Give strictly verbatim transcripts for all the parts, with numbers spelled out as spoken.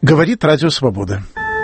Говорит Радио Свобода.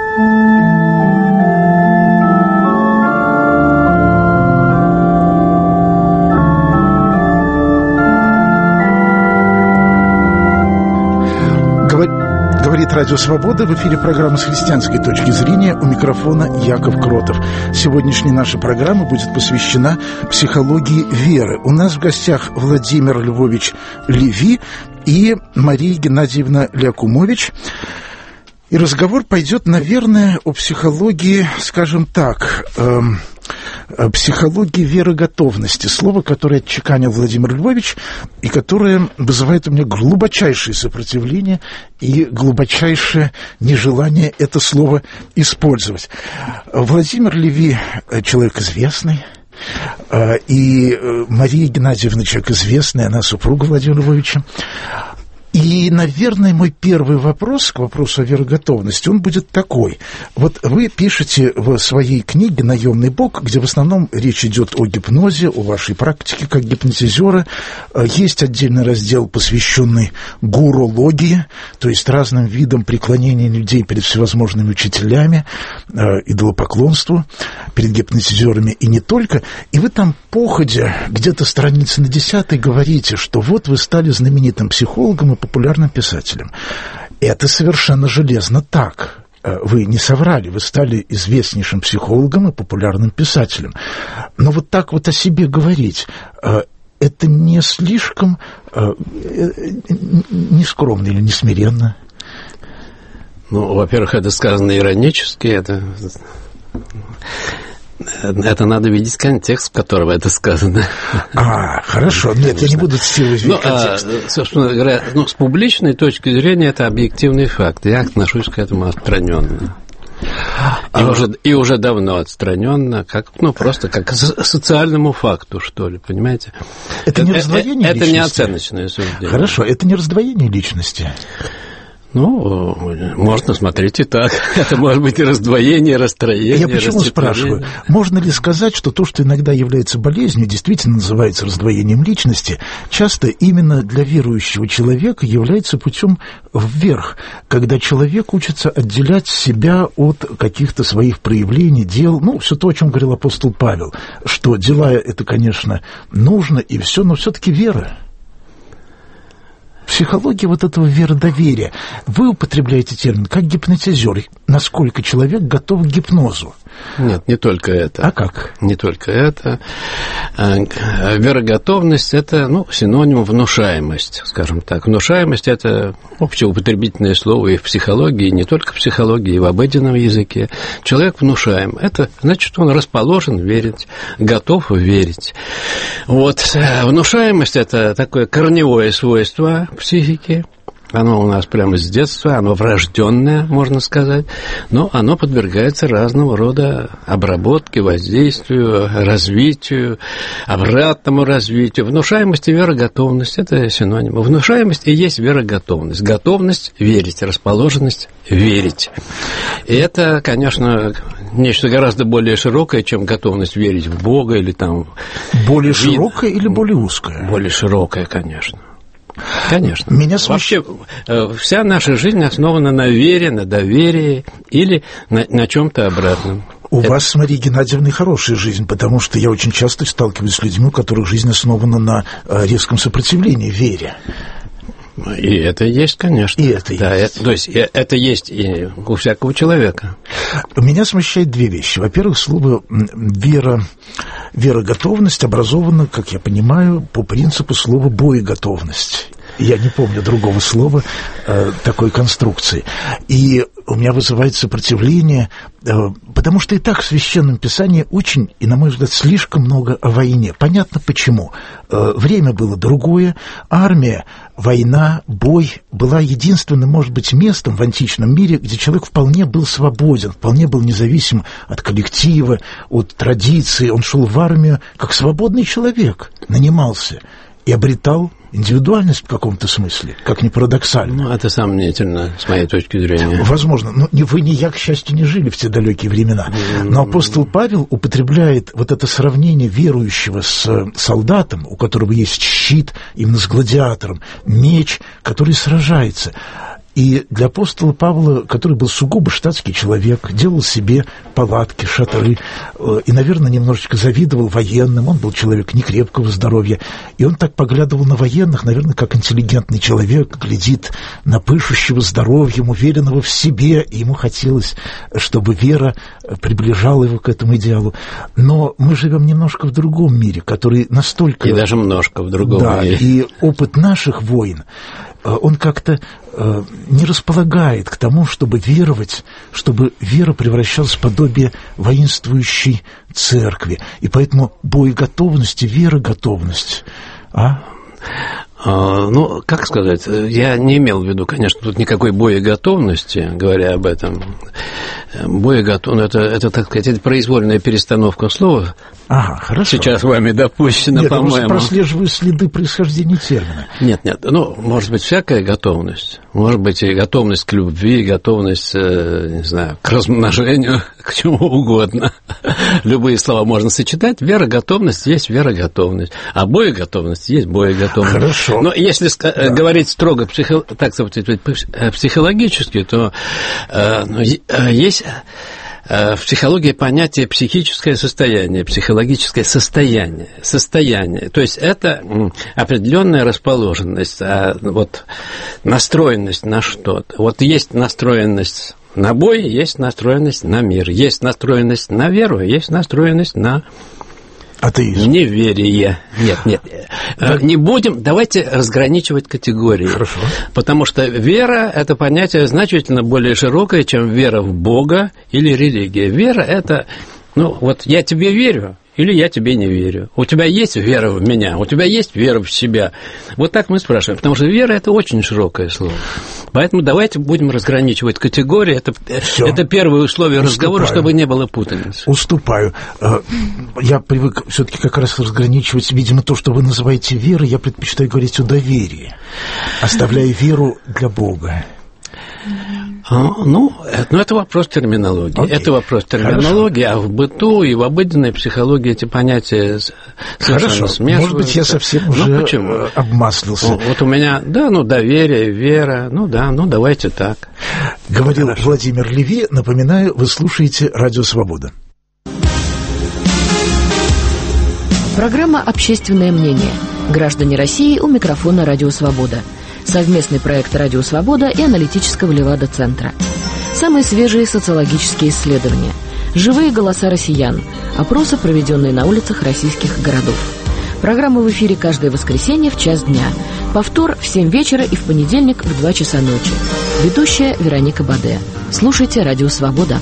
Говорит Радио Свобода. В эфире программа «С христианской точки зрения». У микрофона Яков Кротов. Сегодняшняя наша программа будет посвящена психологии веры. У нас в гостях Владимир Львович Леви и Мария Геннадьевна Лякумович. И разговор пойдет, наверное, о психологии, скажем так, эм, психологии веры-готовности. Слово, которое отчеканил Владимир Львович, и которое вызывает у меня глубочайшее сопротивление и глубочайшее нежелание это слово использовать. Владимир Леви – человек известный, и Мария Геннадьевна – человек известный, она супруга Владимира Львовича. И, наверное, мой первый вопрос к вопросу о вероготовности, он будет такой. Вот вы пишете в своей книге «Наемный Бог», где в основном речь идет о гипнозе, о вашей практике как гипнотизера. Есть отдельный раздел, посвященный гурологии, то есть разным видам преклонения людей перед всевозможными учителями, идолопоклонству, перед гипнотизерами и не только. И вы там, походя, где-то страницы на десятой, говорите, что вот вы стали знаменитым психологом и популярным писателем. Это совершенно железно так. Вы не соврали, вы стали известнейшим психологом и популярным писателем. Но вот так вот о себе говорить, это не слишком нескромно или несмиренно? Ну, во-первых, это сказано иронически, это... Это надо видеть контекст, в котором это сказано. А, хорошо. Нет, конечно. Я не буду цитировать ну, контекст. А, собственно говоря, ну, с публичной точки зрения это объективный факт. Я отношусь к этому отстраненно. И, а... уже, и уже давно отстраненно, как, ну, просто как к социальному факту, что ли, понимаете? Это не раздвоение это, личности? Это не оценочное суждение. Хорошо, это не раздвоение личности? Ну, можно смотреть и так. Это может быть и раздвоение, расстроение. Я почему спрашиваю? Можно ли сказать, что то, что иногда является болезнью, действительно называется раздвоением личности, часто именно для верующего человека является путем вверх, когда человек учится отделять себя от каких-то своих проявлений, дел, ну, все то, о чем говорил апостол Павел, что дела это, конечно, нужно и все, но все-таки вера. Психология вот этого веродоверия. Вы употребляете термин как гипнотизер. Насколько человек готов к гипнозу? Нет, не только это. А как? Не только это. Вероготовность – это, ну, синоним внушаемость, скажем так. Внушаемость – это общеупотребительное слово и в психологии, и не только в психологии, и в обыденном языке. Человек внушаем. Это значит, он расположен верить, готов верить. Вот. Внушаемость – это такое корневое свойство психики. Оно у нас прямо с детства, оно врожденное, можно сказать, но оно подвергается разного рода обработке, воздействию, развитию, обратному развитию. Внушаемость и вероготовность – это синонимы. Внушаемость и есть вероготовность. Готовность верить, расположенность верить. И это, конечно, нечто гораздо более широкое, чем готовность верить в Бога или там... Более широкое или более узкое? Более широкое, конечно. Конечно. Меня смущает... Вообще, вся наша жизнь основана на вере, на доверии или на, на чем-то обратном. У Это... вас с Марией Геннадьевной хорошая жизнь, потому что я очень часто сталкиваюсь с людьми, у которых жизнь основана на резком сопротивлении, вере. И это есть, конечно. И это да, есть. Это, то есть это есть и у всякого человека. Меня смущает две вещи. Во-первых, слово «вера», «вероготовность» образовано, как я понимаю, по принципу слова «боеготовность». Я не помню другого слова э, такой конструкции. И у меня вызывает сопротивление, э, потому что и так в Священном Писании очень, и, на мой взгляд, слишком много о войне. Понятно почему. Э, время было другое, армия, война, бой была единственным, может быть, местом в античном мире, где человек вполне был свободен, вполне был независим от коллектива, от традиции. Он шел в армию как свободный человек, нанимался и обретал индивидуальность в каком-то смысле, как ни парадоксально. Ну, это сомнительно, с моей точки зрения. Возможно. Но ни вы, ни я, к счастью, не жили в те далекие времена. Но апостол Павел употребляет вот это сравнение верующего с солдатом, у которого есть щит, именно с гладиатором, меч, который сражается. И для апостола Павла, который был сугубо штатский человек, делал себе палатки, шатры, и, наверное, немножечко завидовал военным, он был человек некрепкого здоровья, и он так поглядывал на военных, наверное, как интеллигентный человек глядит на пышущего здоровьем, уверенного в себе, и ему хотелось, чтобы вера приближала его к этому идеалу. Но мы живем немножко в другом мире, который настолько... И даже немножко в другом да, мире. И опыт наших войн, он как-то э, не располагает к тому, чтобы веровать, чтобы вера превращалась в подобие воинствующей церкви. И поэтому боеготовность и вероготовность... А? Ну, как сказать, я не имел в виду, конечно, тут никакой боеготовности, говоря об этом. Боеготовность, это, это, так сказать, это произвольная перестановка слова. Ага, хорошо. Сейчас вами допущено, нет, по-моему. Нет, я прослеживаю следы происхождения термина. Нет, нет, ну, может быть, всякая готовность. Может быть, и готовность к любви, готовность, не знаю, к размножению, к чему угодно. Любые слова можно сочетать. Вероготовность есть вероготовность, а боеготовность есть боеготовность. Хорошо. Но если да. говорить строго психо, так сказать, психологически, то э, есть в психологии понятие психическое состояние, психологическое состояние, состояние. То есть это определенная расположенность, вот настроенность на что-то. Вот есть настроенность на бой, есть настроенность на мир, есть настроенность на веру, есть настроенность на атеизм. Неверие. Нет, нет. Да. Не будем, давайте разграничивать категории. Хорошо. Потому что вера – это понятие значительно более широкое, чем вера в Бога или религия. Вера – это, ну, вот я тебе верю, или я тебе не верю. У тебя есть вера в меня, у тебя есть вера в себя. Вот так мы спрашиваем, потому что вера – это очень широкое слово. Поэтому давайте будем разграничивать категории. Это, это первое условие Уступаю. разговора, чтобы не было путаницы. Уступаю. Я привык все-таки как раз разграничивать, видимо, то, что вы называете верой, я предпочитаю говорить о доверии, оставляя веру для Бога. Ну, это, ну, это вопрос терминологии. Okay. Это вопрос терминологии, Хорошо. А в быту и в обыденной психологии эти понятия совершенно смешиваются. Может быть, я совсем ну, уже почему? обмаслился. Ну, вот у меня, да, ну, доверие, вера, ну, да, ну, давайте так. Говорил Хорошо. Владимир Леви. Напоминаю, вы слушаете «Радио Свобода». Программа «Общественное мнение». Граждане России у микрофона «Радио Свобода». Совместный проект «Радио Свобода» и аналитического Левада-центра. Самые свежие социологические исследования. Живые голоса россиян. Опросы, проведенные на улицах российских городов. Программа в эфире каждое воскресенье в час дня. Повтор в семь вечера и в понедельник в два часа ночи. Ведущая Вероника Баде. Слушайте «Радио Свобода».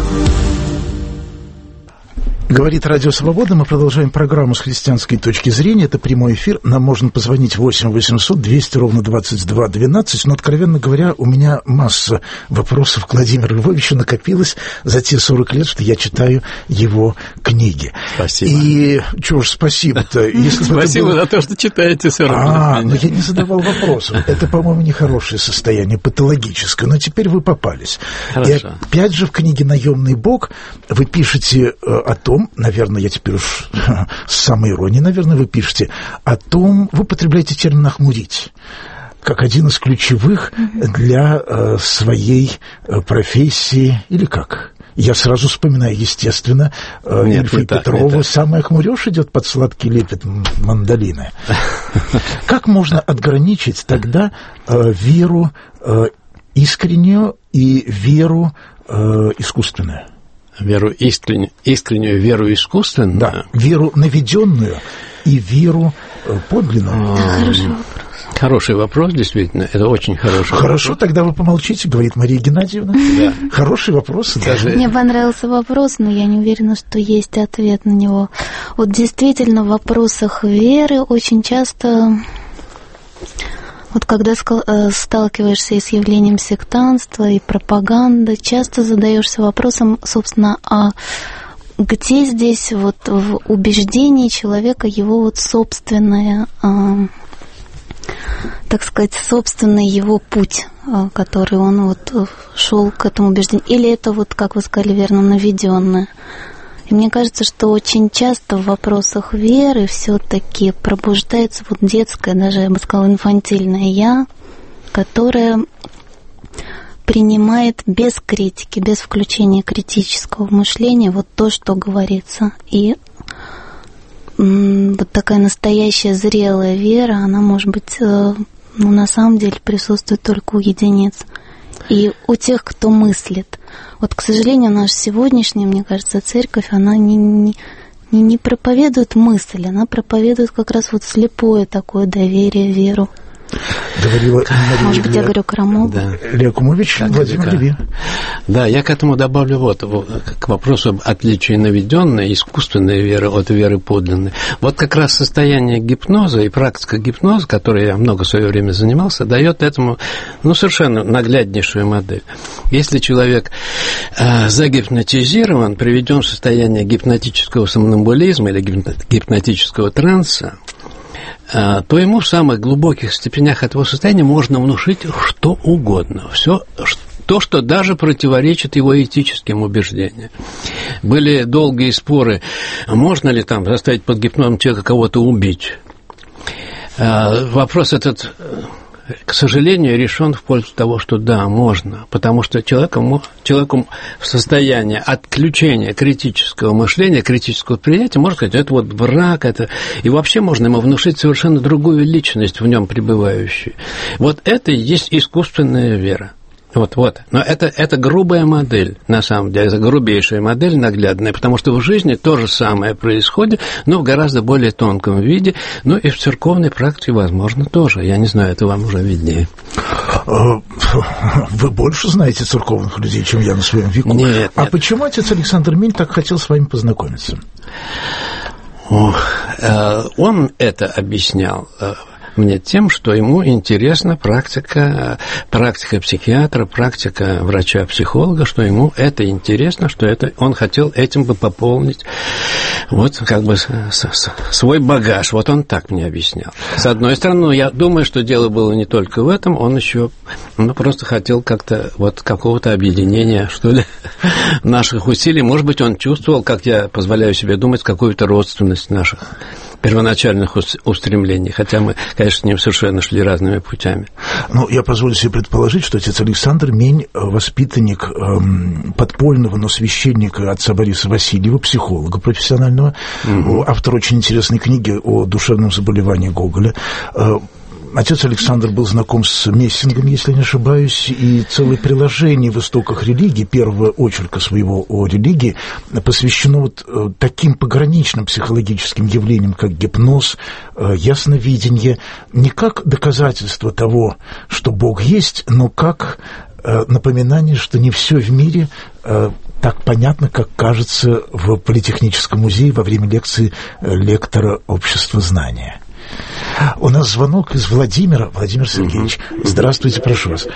Говорит «Радио Свобода». Мы продолжаем программу с христианской точки зрения. Это прямой эфир. Нам можно позвонить восемь восемьсот двести ровно двадцать два двенадцать. Но, откровенно говоря, у меня масса вопросов к Владимиру Львовичу накопилось за те сорок лет, что я читаю его книги. Спасибо. И чего ж спасибо-то? Спасибо за то, что читаете сорок лет. А, но я не задавал вопросов. Это, по-моему, нехорошее состояние, патологическое. Но теперь вы попались. И опять же в книге «Наемный Бог» вы пишете о том, наверное, я теперь уж с самой иронией, наверное, вы пишете о том, вы употребляете термин «охмурить» как один из ключевых для э, своей э, профессии, или как? Я сразу вспоминаю, естественно, э, Ильфа Петрова. «Самый охмурёж» идет под сладкий лепет мандолины. Как можно отграничить тогда э, веру э, искреннюю и веру э, искусственную? Веру искреннюю, искреннюю веру искусственную? Да, веру наведенную и веру подлинную. Да, хороший вопрос. Хороший вопрос, действительно, это очень хороший Хорошо, вопрос. Хорошо, тогда вы помолчите, говорит Мария Геннадьевна. Да. Хороший вопрос. Даже... Мне понравился вопрос, но я не уверена, что есть ответ на него. Вот действительно в вопросах веры очень часто... Вот когда сталкиваешься и с явлением сектантства, и пропаганды, часто задаешься вопросом, собственно, а где здесь вот в убеждении человека его вот собственное, а, так сказать, собственный его путь, а, который он вот шел к этому убеждению, или это вот, как вы сказали верно, наведенное? И мне кажется, что очень часто в вопросах веры все-таки пробуждается вот детское, даже, я бы сказала, инфантильное «я», которое принимает без критики, без включения критического мышления вот то, что говорится. И м- вот такая настоящая зрелая вера, она, может быть, э, ну, на самом деле присутствует только у единиц. И у тех, кто мыслит. Вот, к сожалению, наша сегодняшняя, мне кажется, церковь, она не, не, не, не проповедует мысль, она проповедует как раз вот слепое такое доверие, веру. Говорила Мария, может быть, я говорю Крамова. Да. Лякумович, Владимир Леви. Да, я к этому добавлю вот, к вопросу об отличии наведенной, искусственной веры от веры подлинной. Вот как раз состояние гипноза и практика гипноза, которой я много в свое время занимался, дает этому, ну, совершенно нагляднейшую модель. Если человек э, загипнотизирован, приведен в состояние гипнотического сомнамбулизма или гипнотического транса, то ему в самых глубоких степенях этого состояния можно внушить что угодно. Все, то, что даже противоречит его этическим убеждениям. Были долгие споры, можно ли там заставить под гипнозом человека кого-то убить. Вопрос этот, к сожалению, решен в пользу того, что да, можно, потому что человеку, человеку в состоянии отключения критического мышления, критического восприятия, можно сказать, это вот враг, это... и вообще можно ему внушить совершенно другую личность в нем пребывающую. Вот это и есть искусственная вера. Вот, вот. Но это, это грубая модель, на самом деле, это грубейшая модель, наглядная, потому что в жизни то же самое происходит, но в гораздо более тонком виде, ну и в церковной практике, возможно, тоже. Я не знаю, это вам уже виднее. Вы больше знаете церковных людей, чем я на своем веку. Нет, а нет. Почему отец Александр Минь так хотел с вами познакомиться? Ох, он это объяснял мне тем, что ему интересна практика, практика психиатра, практика врача-психолога, что ему это интересно, что это он хотел этим бы пополнить вот как бы свой багаж. Вот он так мне объяснял. С одной стороны, ну, я думаю, что дело было не только в этом, он еще ну, просто хотел как-то вот какого-то объединения, что ли, наших усилий. Может быть, он чувствовал, как я позволяю себе думать, какую-то родственность наших первоначальных устремлений, хотя мы, конечно, с ним совершенно шли разными путями. Ну, я позволю себе предположить, что отец Александр Минь воспитанник эм, подпольного, но священника отца Бориса Васильева, психолога профессионального, угу. автор очень интересной книги о душевном заболевании Гоголя. Отец Александр был знаком с Мессингом, если не ошибаюсь, и целое приложение в истоках религии, первого очерка своего о религии, посвящено вот таким пограничным психологическим явлениям, как гипноз, ясновидение, не как доказательство того, что Бог есть, но как напоминание, что не все в мире так понятно, как кажется в Политехническом музее во время лекции лектора общества знания. У нас звонок из Владимира. Владимир Сергеевич, здравствуйте, прошу вас.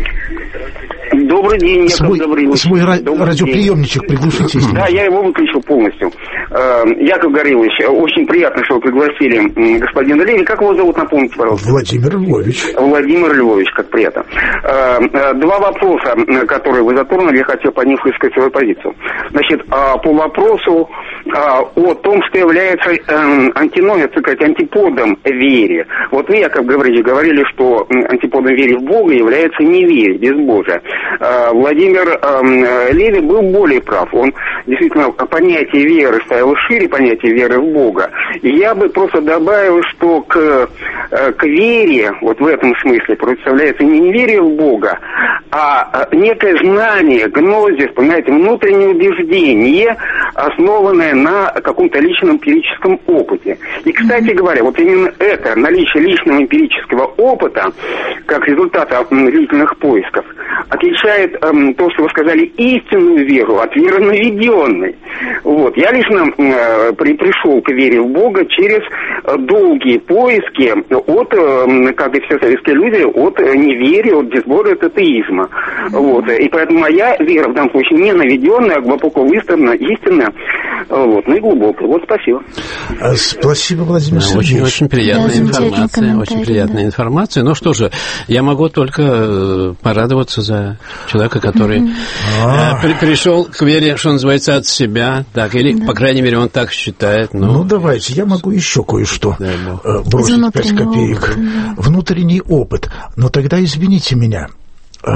Добрый день, Яков свой, Гаврилович. Свой Добрый радиоприемничек день. Приглушите. Да, я его выключил полностью. Яков Гаврилович, очень приятно, что вы пригласили господина Леви. Как его зовут, напомните, пожалуйста? Владимир Львович. Владимир Львович, как приятно. Два вопроса, которые вы затронули, я хотел по них высказать свою позицию. Значит, по вопросу о том, что является антиномией, так сказать, антиподом вере. Вот вы, Яков Гаврилович, говорили, что антиподом вере в Бога является неверие, безбожие. Владимир Леви был более прав. Он действительно понятие веры ставил шире, понятие веры в Бога. И я бы просто добавил, что к, к вере, вот в этом смысле, представляется не неверие в Бога, а некое знание, гнозис, понимаете, внутреннее убеждение, основанное на каком-то личном эмпирическом опыте. И, кстати говоря, вот именно это, наличие личного эмпирического опыта, как результата длительных поисков, отличает эм, то, что вы сказали, истинную веру от веры наведенной. Вот. Я лично э, при, пришел к вере в Бога через э, долгие поиски от, э, как и все советские люди, от э, неверия, от дисбора, от атеизма. Вот. И поэтому моя вера в данном случае не наведенная, а глубоко выставленная, истинная, вот, ну и глубокая. Вот, спасибо. Спасибо, Владимир да, Сергеевич. Очень, очень приятная да, информация, очень приятная да. информация. Ну что же, я могу только порадоваться за человека, который mm-hmm. при, пришел к вере, что называется, от себя, так, или, да. по крайней мере, он так считает. Но... Ну, давайте, я могу еще кое-что да, да. бросить пять копеек. Опыт, да. Внутренний опыт. Но тогда извините меня,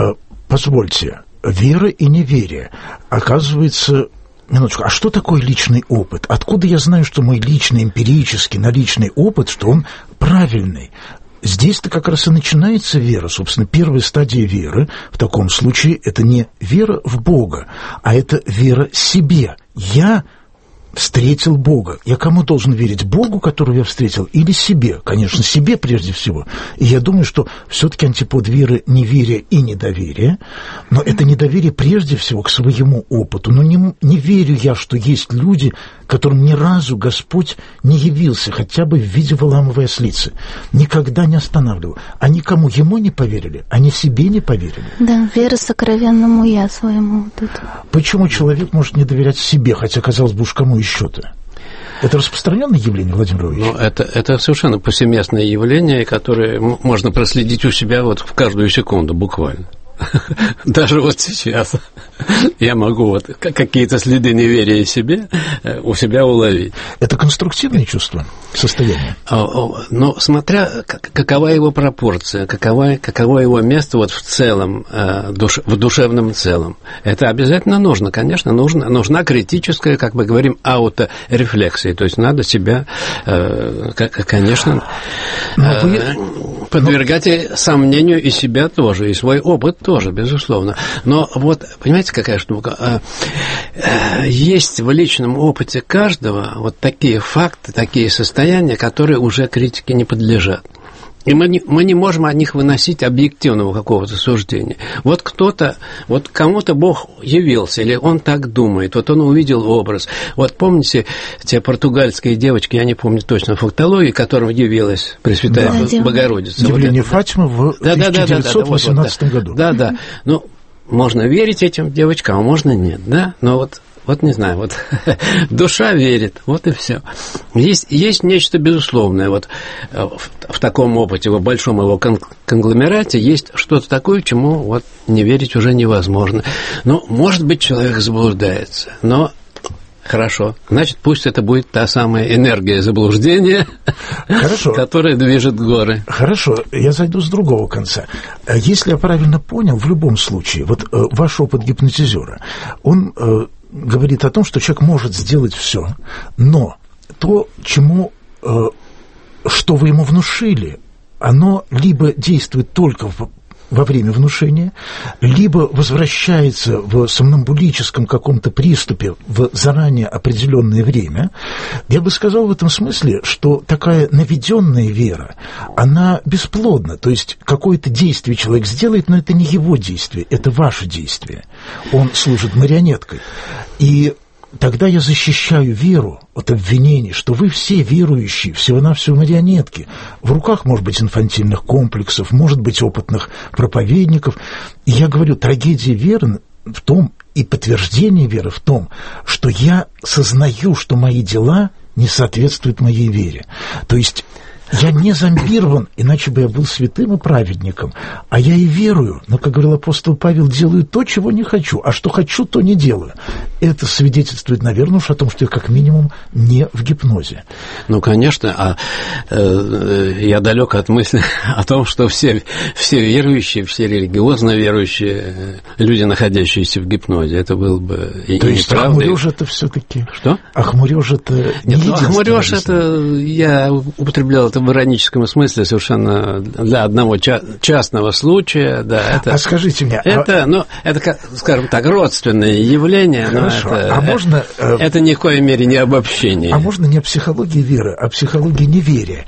позвольте, вера и неверие, оказывается... Минуточку, а что такое личный опыт? Откуда я знаю, что мой личный, эмпирический, наличный опыт, что он правильный? Здесь-то как раз и начинается вера. Собственно, первая стадия веры в таком случае это не вера в Бога, а это вера себе. Я встретил Бога. Я кому должен верить? Богу, которого я встретил, или себе? Конечно, себе прежде всего. И я думаю, что все-таки антипод веры — неверие и недоверие. Но это недоверие прежде всего к своему опыту. Но не, не верю я, что есть люди, которым ни разу Господь не явился, хотя бы в виде валамовой ослицы. Никогда не останавливал. Они кому? Ему не поверили, они себе не поверили. Да, вера сокровенному я своему. Вот это. Почему человек может не доверять себе, хотя, казалось бы, уж кому еще-то? Это распространенное явление, Владимир Ильич? Ну, это, это совершенно повсеместное явление, которое можно проследить у себя вот в каждую секунду буквально. Даже вот сейчас я могу вот какие-то следы неверия себе у себя уловить. Это конструктивное чувство, состояние? Но смотря какова его пропорция, какова, каково его место вот в целом, в душевном целом. Это обязательно нужно, конечно, нужно, нужна критическая, как мы говорим, ауторефлексия. То есть надо себя, конечно, вы... подвергать Но... сомнению и себя тоже, и свой опыт тоже, безусловно. Но вот, понимаете, какая штука? Есть в личном опыте каждого вот такие факты, такие состояния, которые уже критике не подлежат. И мы не, мы не можем о них выносить объективного какого-то суждения. Вот кто-то, вот кому-то Бог явился, или он так думает, вот он увидел образ. Вот помните те португальские девочки, я не помню точно фактологии, которым явилась Пресвятая да, Богородица. Явление вот Фатимы в да, тысяча девятьсот восемнадцатом да, да, да, году. Да, да. Ну, можно верить этим девочкам, а можно нет, да? Но вот Вот не знаю, вот душа верит, вот и все. Есть, есть нечто безусловное, вот в, в таком опыте, в большом его конгломерате есть что-то такое, чему вот не верить уже невозможно. Ну, может быть, человек заблуждается, но хорошо, значит, пусть это будет та самая энергия заблуждения, Хорошо. которая движет горы. Хорошо, я зайду с другого конца. Если я правильно понял, в любом случае, вот ваш опыт гипнотизера, он говорит о том, что человек может сделать все, но то, чему, что вы ему внушили, оно либо действует только в во время внушения, либо возвращается в сомнамбулическом каком-то приступе в заранее определенное время. Я бы сказал в этом смысле, что такая наведенная вера, она бесплодна. То есть какое-то действие человек сделает, но это не его действие, это ваше действие. Он служит марионеткой. И тогда я защищаю веру от обвинений, что вы все верующие, всего-навсего марионетки. В руках, может быть, инфантильных комплексов, может быть, опытных проповедников. И я говорю, трагедия веры в том, и подтверждение веры в том, что я сознаю, что мои дела не соответствуют моей вере. То есть я не зомбирован, иначе бы я был святым и праведником. А я и верую, но, как говорил апостол Павел, делаю то, чего не хочу, а что хочу, то не делаю. Это свидетельствует, наверное, уж о том, что я как минимум не в гипнозе. Ну, конечно, а э, я далек от мысли о том, что все, все верующие, все религиозно верующие люди, находящиеся в гипнозе, это было бы и то и есть неправда. Ахмурёж это все-таки... Что? Ахмурёж это не Нет, ну, Ахмурёж это, я употреблял это в ироническом смысле совершенно для одного ча- частного случая, да. Это, а скажите мне... Это, а... ну, это, скажем так, родственное явление, Хорошо. но это, а можно, это ни в коей мере не обобщение. А можно не о психологии веры, а о психологии неверия.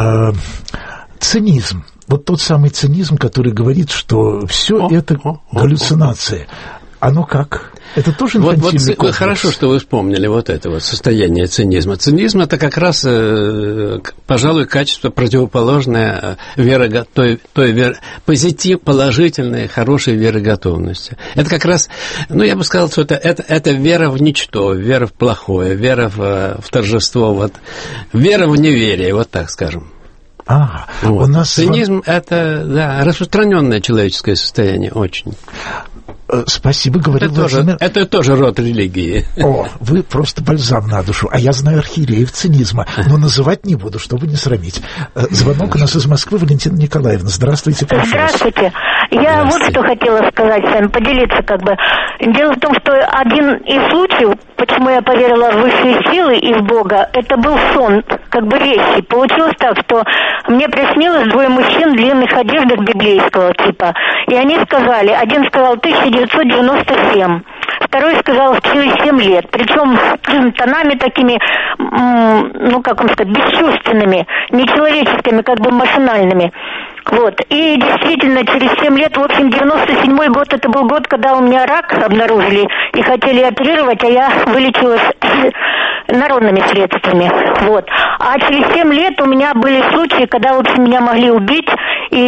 Цинизм. Вот тот самый цинизм, который говорит, что все это о, галлюцинация. Оно как? Это тоже инфантильный вот, вот комплекс. Хорошо, что вы вспомнили вот это вот состояние цинизма. Цинизм – это как раз, пожалуй, качество противоположное веро, той, той вер, позитив, положительной, хорошей вероготовности. Это как раз, ну, я бы сказал, что это, это, это вера в ничто, вера в плохое, вера в, в торжество, вот, вера в неверие, вот так скажем. А, вот. у нас... Цинизм – это, да, распространенное человеческое состояние, очень. Спасибо, говорил это Владимир. Тоже, это тоже род религии. О, вы просто бальзам на душу. А я знаю архиереев цинизма, но называть не буду, чтобы не срамить. Звонок у нас из Москвы. Валентина Николаевна. Здравствуйте, прошу. Здравствуйте. Я вот что хотела сказать с вами, поделиться как бы. Дело в том, что один из случаев, почему я поверила в высшие силы и в Бога, это был сон, как бы вещи. Получилось так, что мне приснилось двое мужчин в длинных одеждах библейского типа. И они сказали, один сказал тысяча девятьсот девяносто семь, второй сказал через семь лет. Причем тонами такими, ну как вам сказать, бесчувственными, нечеловеческими, как бы машинальными. Вот. И действительно, через семь лет, в общем, девяносто седьмой год, это был год, когда у меня рак обнаружили и хотели оперировать, а я вылечилась народными средствами. Вот. А через семь лет у меня были случаи, когда, в общем, меня могли убить и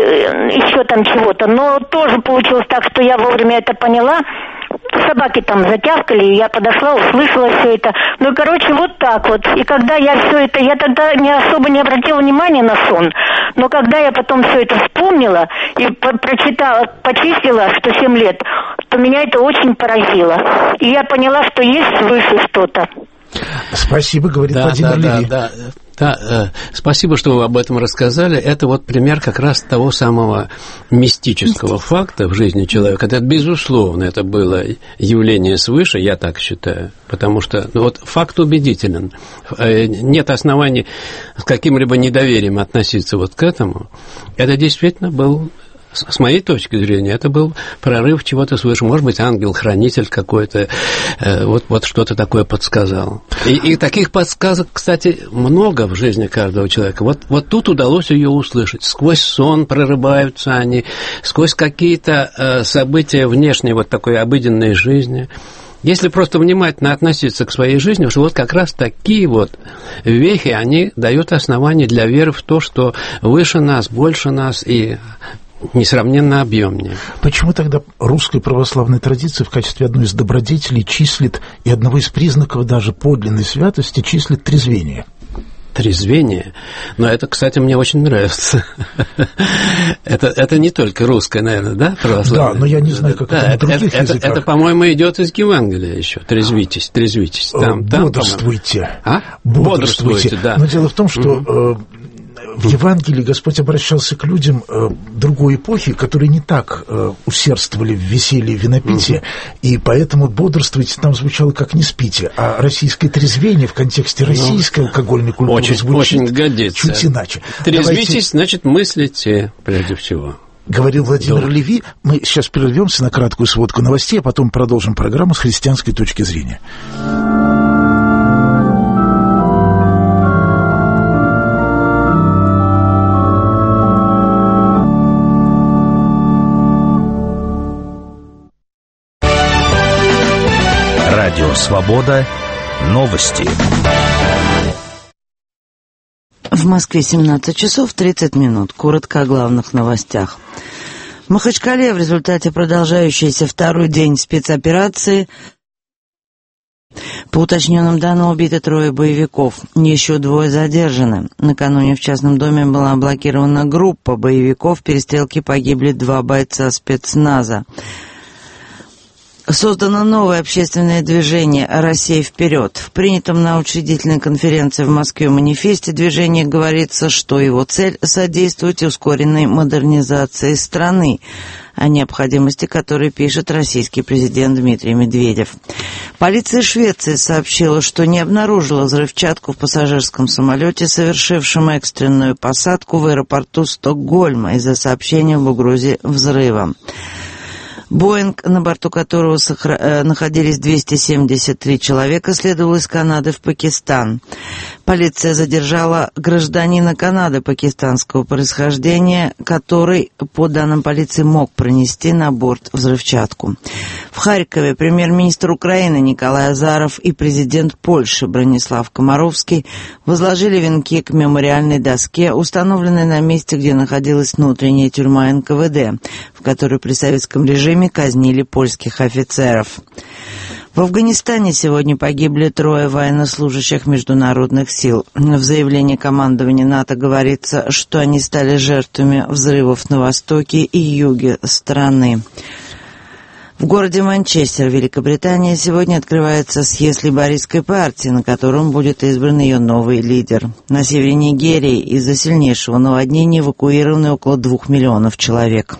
еще там чего-то. Но тоже получилось так, что я вовремя это поняла. Собаки там затявкали, и я подошла, услышала все это. Ну, короче, вот так вот. И когда я все это, я тогда не особо не обратила внимания на сон, но когда я потом все это вспомнила и прочитала, почистила, что семь лет, то меня это очень поразило. И я поняла, что есть свыше что-то. Спасибо, говорит да, Владимир да, Леви. Да, да. Да, э, спасибо, что вы об этом рассказали. Это вот пример как раз того самого мистического факта в жизни человека. Это, безусловно, это было явление свыше, я так считаю. Потому что ну, вот факт убедителен. Э, нет оснований с каким-либо недоверием относиться вот к этому. Это действительно был... С моей точки зрения, это был прорыв чего-то свыше. Может быть, ангел-хранитель какой-то э, вот, вот что-то такое подсказал. И, и таких подсказок, кстати, много в жизни каждого человека. Вот, вот тут удалось ее услышать. Сквозь сон прорываются они, сквозь какие-то э, события внешней вот такой обыденной жизни. Если просто внимательно относиться к своей жизни, что вот как раз такие вот вехи, они дают основания для веры в то, что выше нас, больше нас и... несравненно объемнее. Почему тогда русская православная традиция в качестве одной из добродетелей числит, и одного из признаков даже подлинной святости, числит трезвение? Трезвение? Но это, кстати, мне очень нравится. это, это не только русское, наверное, да, православное? Да, но я не знаю, как да, это на других это, языках. Это, это, по-моему, идет из Евангелия еще. Трезвитесь, трезвитесь. Там, бодрствуйте. Там, а? Бодрствуйте, да. Но дело в том, что... Mm-hmm. В Евангелии Господь обращался к людям э, другой эпохи, которые не так э, усердствовали в веселье и винопитии, угу. и поэтому бодрствуйте там звучало как не спите, а российское трезвение в контексте российской ну, алкогольной культуры очень, звучит очень годится. Чуть иначе. Трезвитесь, Давайте... значит, мыслите прежде всего. Говорил Владимир да. Леви. Мы сейчас прервемся на краткую сводку новостей, а потом продолжим программу с христианской точки зрения. Радио «Свобода». Новости. В Москве семнадцать часов тридцать минут. Коротко о главных новостях. В Махачкале в результате продолжающейся второй день спецоперации по уточненным данным убиты трое боевиков. Еще двое задержаны. Накануне в частном доме была блокирована группа боевиков. В перестрелке погибли два бойца спецназа. Создано новое общественное движение «Россия вперед». В принятом на учредительной конференции в Москве манифесте движения говорится, что его цель – содействовать ускоренной модернизации страны, о необходимости которой пишет российский президент Дмитрий Медведев. Полиция Швеции сообщила, что не обнаружила взрывчатку в пассажирском самолете, совершившем экстренную посадку в аэропорту Стокгольма из-за сообщения об угрозе взрыва. Боинг, на борту которого сохра... находились двести семьдесят три человека, следовал из Канады в Пакистан. Полиция задержала гражданина Канады пакистанского происхождения, который, по данным полиции, мог пронести на борт взрывчатку. В Харькове премьер-министр Украины Николай Азаров и президент Польши Бронислав Комаровский возложили венки к мемориальной доске, установленной на месте, где находилась внутренняя тюрьма эн ка вэ дэ, в которой при советском режиме казнили польских офицеров. В Афганистане сегодня погибли трое военнослужащих международных сил. В заявлении командования НАТО говорится, что они стали жертвами взрывов на востоке и юге страны. В городе Манчестер, Великобритания, сегодня открывается съезд лейбористской партии, на котором будет избран ее новый лидер. На севере Нигерии из-за сильнейшего наводнения эвакуированы около двух миллионов человек.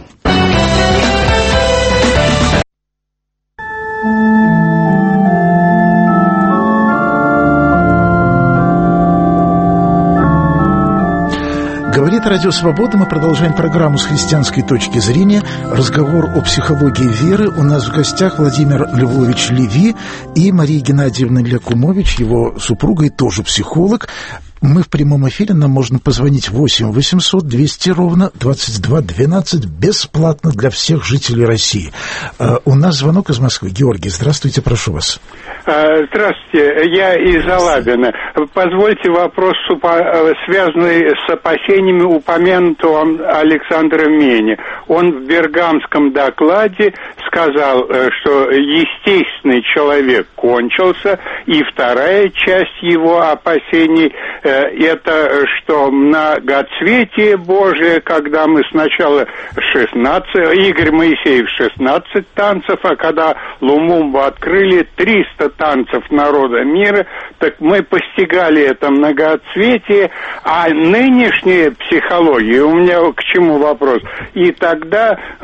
Говорит Радио Свобода. Мы продолжаем программу с христианской точки зрения. Разговор о психологии веры. У нас в гостях Владимир Львович Леви и Мария Геннадьевна Лякумович, его супруга и тоже психолог. Мы в прямом эфире, нам можно позвонить восемь восемьсот двести ровно двадцать два двенадцать, бесплатно для всех жителей России. У нас звонок из Москвы. Георгий, здравствуйте, прошу вас. Здравствуйте, я из Алабина. Позвольте вопрос, связанный с опасениями упомянутого Александра Мени. Он в Бергамском докладе сказал, что естественный человек кончился, и вторая часть его опасений – это что многоцветие Божие, когда мы сначала шестнадцать, Игорь Моисеев шестнадцать танцев, а когда Лумумбу открыли триста танцев народа мира, так мы постигали это многоцветие, а нынешняя психология, у меня к чему вопрос, и тогда э,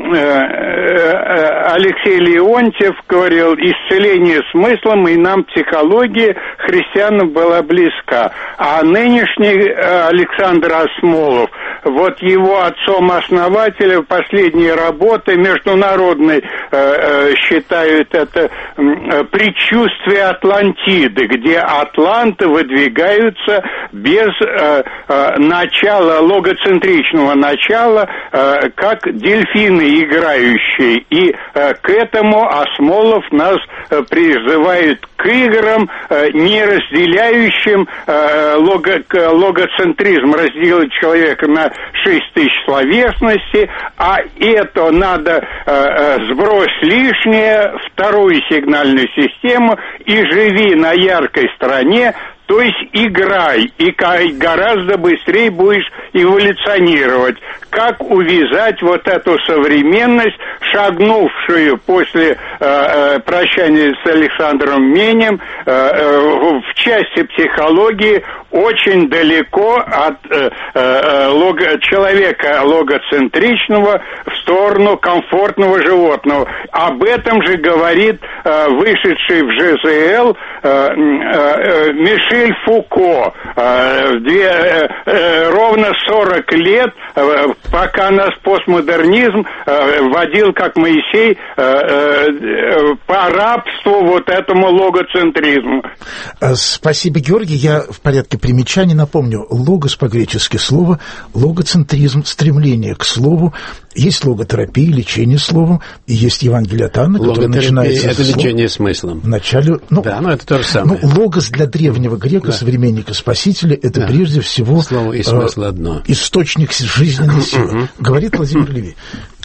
э, Алексей Леонтьев говорил, исцеление смыслом, и нам психология христианам была близка. А нынешний Александр Осмолов, вот его отцом-основателем последние работы международной э, э, считают это э, предчувствие Атлантиды, где атланты выдвигаются без э, э, начала, логоцентричного начала, э, как дельфины играющие. И э, к этому Осмолов нас э, призывает к играм, э, не разделяющим э, лого, логоцентризм, разделить человека на шесть тысяч словесностей, а это надо э, э, сбрось лишнее, вторую сигнальную систему и живи на яркой стороне, то есть играй, и гораздо быстрее будешь эволюционировать. Как увязать вот эту современность, шагнувшую после э, э, прощания с Александром Менем э, э, в части психологии очень далеко от э, э, лого, человека логоцентричного в сторону комфортного животного. Об этом же говорит э, вышедший в ЖЗЛ э, э, Мишель Фуко. Э, две, э, э, ровно сорок лет, э, пока нас постмодернизм э, вводил, как Моисей, э, э, по рабству вот этому логоцентризму. Спасибо, Георгий. Я в порядке примечаний напомню. Логос по-гречески слово, логоцентризм, стремление к слову. Есть логотерапия, лечение словом, и есть Евангелие от Анны, которое начинается это с лечение смыслом. В начале, ну, да, но это то же самое. Ну, логос для древнего грека, да, современника Спасителя, это да, прежде всего слово и смысл э, одно. Источник жизненной силы. Говорит Владимир Леви.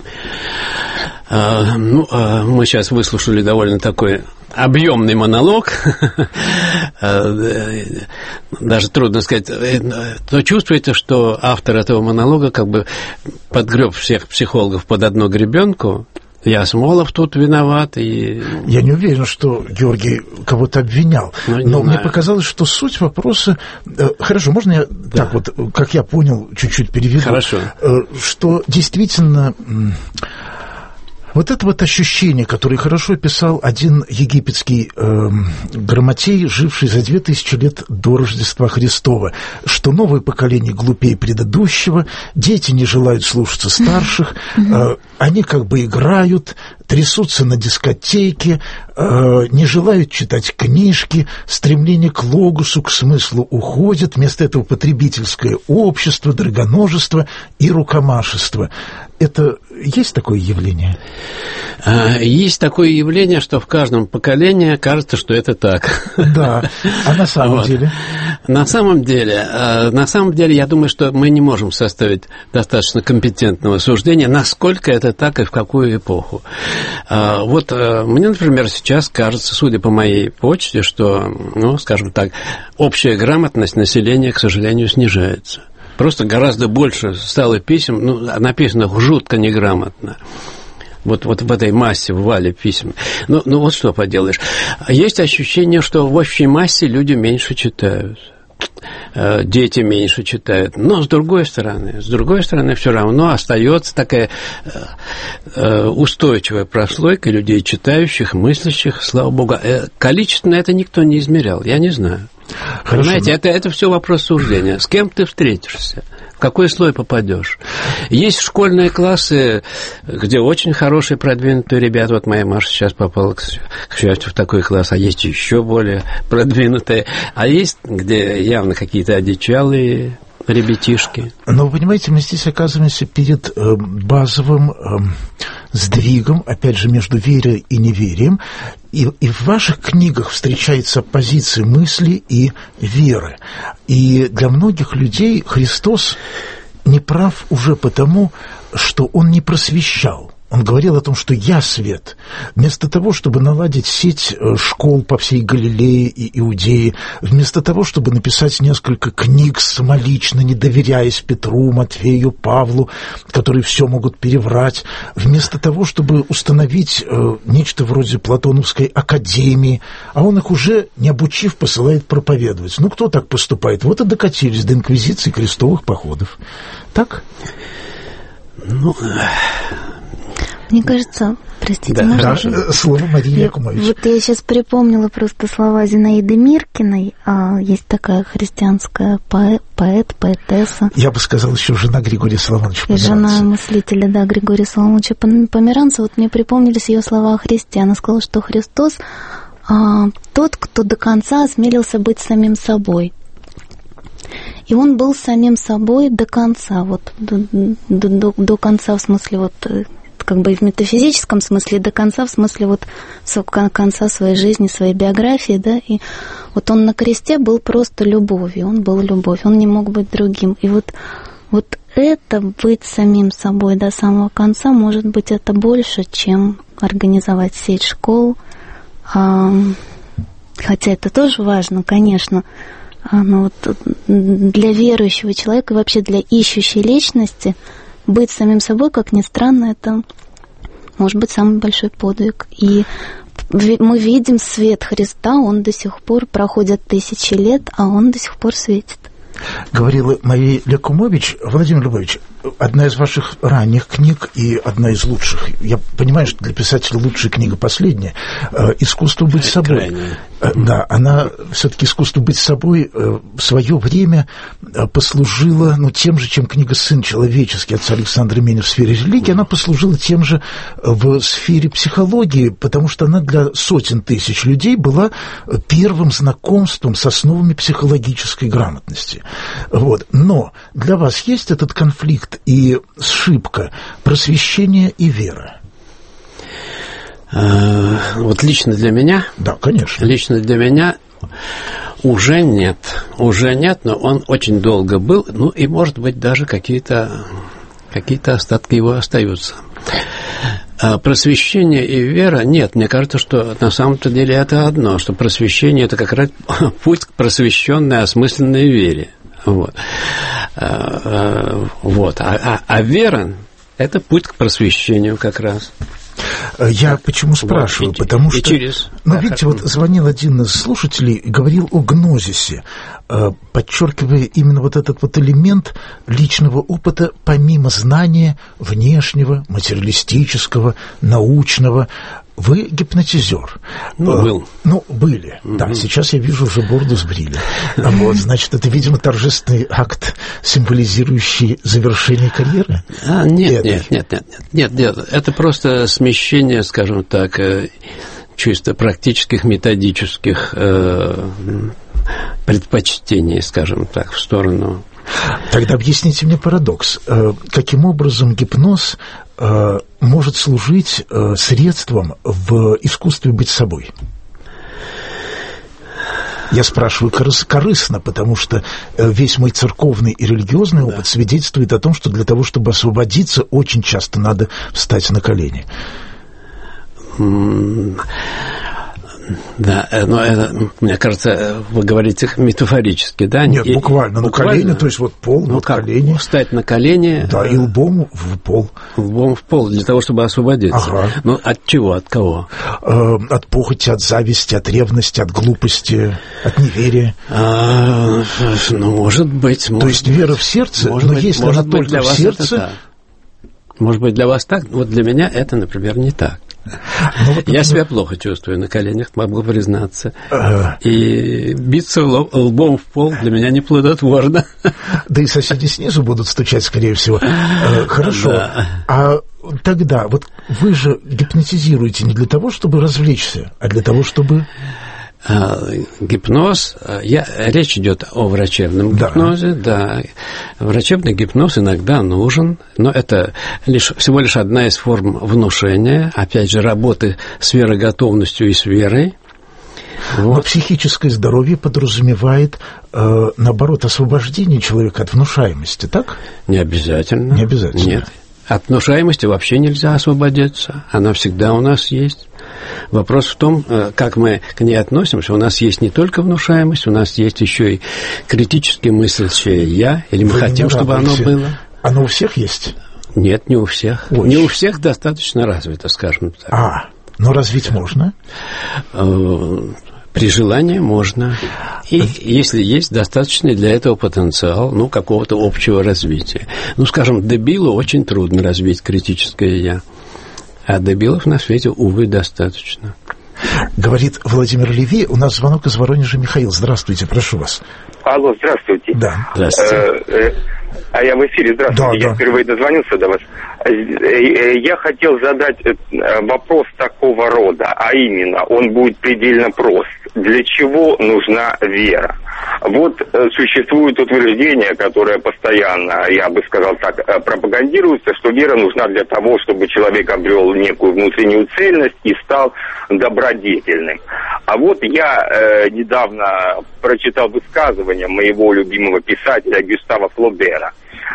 А, ну, а мы сейчас выслушали довольно такой объемный монолог, даже трудно сказать, но чувствуете, что автор этого монолога как бы подгреб всех психологов под одну гребенку. И Осмолов тут виноват, и... Я не уверен, что Георгий кого-то обвинял, но, но мне показалось, что суть вопроса... Хорошо, можно я да. так вот, как я понял, чуть-чуть переведу? Хорошо. Что действительно... Вот это вот ощущение, которое хорошо описал один египетский э, грамотей, живший за две тысячи лет до Рождества Христова, что новое поколение глупее предыдущего, дети не желают слушаться старших, э, они как бы играют, трясутся на дискотеке, э, не желают читать книжки, стремление к логосу, к смыслу уходит, вместо этого потребительское общество, драгоножество и рукомашество. Это есть такое явление? Есть такое явление, что в каждом поколении кажется, что это так. Да, а на самом вот. деле? На самом деле, на самом деле, я думаю, что мы не можем составить достаточно компетентного суждения, насколько это так и в какую эпоху. Вот мне, например, сейчас кажется, судя по моей почте, что, ну, скажем так, общая грамотность населения, к сожалению, снижается. Просто гораздо больше стало писем, ну, написанных жутко неграмотно. Вот, вот в этой массе, в вале писем. Ну, ну, вот что поделаешь. Есть ощущение, что в общей массе люди меньше читают. Дети меньше читают. Но с другой стороны, с другой стороны, все равно остается такая устойчивая прослойка людей, читающих, мыслящих, слава богу. Количественно это никто не измерял, я не знаю. Хорошо. Понимаете, это, это все вопрос суждения. С кем ты встретишься? В какой слой попадешь? Есть школьные классы, где очень хорошие, продвинутые ребята. Вот моя Маша сейчас попала, к счастью, в такой класс, а есть еще более продвинутые. А есть, где явно какие-то одичалые ребятишки. Но вы понимаете, мы здесь оказываемся перед э, базовым э, сдвигом, опять же, между верой и неверием. И, и в ваших книгах встречается позиция мысли и веры. И для многих людей Христос не прав уже потому, что Он не просвещал. Он говорил о том, что «я свет». Вместо того, чтобы наладить сеть школ по всей Галилее и Иудее, вместо того, чтобы написать несколько книг самолично, не доверяясь Петру, Матфею, Павлу, которые все могут переврать, вместо того, чтобы установить э, нечто вроде Платоновской академии, а он их уже, не обучив, посылает проповедовать. Ну, кто так поступает? Вот и докатились до инквизиции, крестовых походов. Так? Ну... Мне кажется, простите, да, можно? Да, слово Марии Якумович. Вот я сейчас припомнила просто слова Зинаиды Миркиной. А, есть такая христианская поэт, поэт, поэтесса. Я бы сказал, еще жена Григория Соломоновича Померанца. Жена мыслителя, да, Григория Соломоновича Померанца. Вот мне припомнились ее слова о Христе. Она сказала, что Христос а, тот, кто до конца осмелился быть самим собой. И он был самим собой до конца. Вот до, до, до, до конца, в смысле, вот... как бы и в метафизическом смысле, до конца, в смысле вот конца своей жизни, своей биографии, да, и вот он на кресте был просто любовью, он был любовь, он не мог быть другим. И вот, вот это быть самим собой до самого конца, может быть, это больше, чем организовать сеть школ, а, хотя это тоже важно, конечно, но вот для верующего человека и вообще для ищущей личности быть самим собой, как ни странно, это может быть самый большой подвиг. И мы видим свет Христа, он до сих пор, проходят тысячи лет, а он до сих пор светит. Говорила Мария Якумович. Владимир Львович, одна из ваших ранних книг и одна из лучших, я понимаю, что для писателя лучшая книга последняя, «Искусство быть собой». Крайне. Да, она все-таки «Искусство быть собой» в свое время послужила, ну, тем же, чем книга «Сын человеческий» отца Александра Меня в сфере религии, она послужила тем же в сфере психологии, потому что она для сотен тысяч людей была первым знакомством с основами психологической грамотности. Вот. Но для вас есть этот конфликт и сшибка просвещения и веры? Вот лично для меня? Да, конечно. Лично для меня уже нет. Уже нет, но он очень долго был, ну и, может быть, даже какие-то, какие-то остатки его остаются. А просвещение и вера, нет, мне кажется, что на самом-то деле это одно, что просвещение – это как раз путь к просвещенной, осмысленной вере. Вот. Вот. А, а, а вера – это путь к просвещению как раз. Я почему спрашиваю? Вот, потому что, через... ну, видите, вот звонил один из слушателей и говорил о гнозисе, подчеркивая именно вот этот вот элемент личного опыта помимо знания внешнего, материалистического, научного. Вы гипнотизер. Ну, был. Ну, были, mm-hmm. да. Сейчас я вижу, уже бороду сбрили. Вот, значит, это, видимо, торжественный акт, символизирующий завершение карьеры? А, нет, нет, нет, нет, нет, нет. Это просто смещение, скажем так, чисто практических, методических предпочтений, скажем так, в сторону. Тогда объясните мне парадокс. Каким образом гипноз может служить средством в искусстве быть собой? Я спрашиваю корыстно, потому что весь мой церковный и религиозный опыт да. свидетельствует о том, что для того, чтобы освободиться, очень часто надо встать на колени. Да, но это, мне кажется, вы говорите метафорически, да? Нет, и, буквально, буквально, на колени, то есть вот пол, ну, вот как, колени. Встать на колени. Да, и лбом в пол. Лбом в пол, для того, чтобы освободиться. Ага. Ну, от чего, от кого? Э, от похоти, от зависти, от ревности, от глупости, от неверия. А, ну, может быть. Может то есть вера в сердце, может но быть, если может она быть, только в сердце... Может быть, для вас так, вот для меня это, например, не так. Ну, вот, я себя плохо чувствую на коленях, могу признаться. А... И биться лоб, лбом в пол для меня не плодотворно. Да и соседи снизу будут стучать, скорее всего. Хорошо. Да. А тогда, вот вы же гипнотизируете не для того, чтобы развлечься, а для того, чтобы... Гипноз, я, речь идет о врачебном да. гипнозе, да, врачебный гипноз иногда нужен, но это лишь, всего лишь одна из форм внушения, опять же, работы с вероготовностью и с верой. Вот. Но психическое здоровье подразумевает, э, наоборот, освобождение человека от внушаемости, так? Не обязательно. Не обязательно. Нет. От внушаемости вообще нельзя освободиться, она всегда у нас есть. Вопрос в том, как мы к ней относимся. У нас есть не только внушаемость, у нас есть еще и критически мыслящее «я», или мы Вы хотим, чтобы оно все. было. Оно у всех есть? Нет, не у всех. Ой. Не у всех достаточно развито, скажем так. А, но развить можно? При желании можно. И если есть достаточный для этого потенциал, ну, какого-то общего развития. Ну, скажем, дебилу очень трудно развить критическое «я». А дебилов на свете, увы, достаточно. Говорит Владимир Леви. У нас звонок из Воронежа. Михаил, здравствуйте, прошу вас. Алло, здравствуйте. Да. Здравствуйте. А я в эфире, здравствуйте. Да, я да. впервые дозвонился до вас. Я хотел задать вопрос такого рода, а именно, он будет предельно прост. Для чего нужна вера? Вот существует утверждение, которое постоянно, я бы сказал так, пропагандируется, что вера нужна для того, чтобы человек обрел некую внутреннюю цельность и стал добродетельным. А вот я э, недавно прочитал высказывание моего любимого писателя Гюстава Флобера.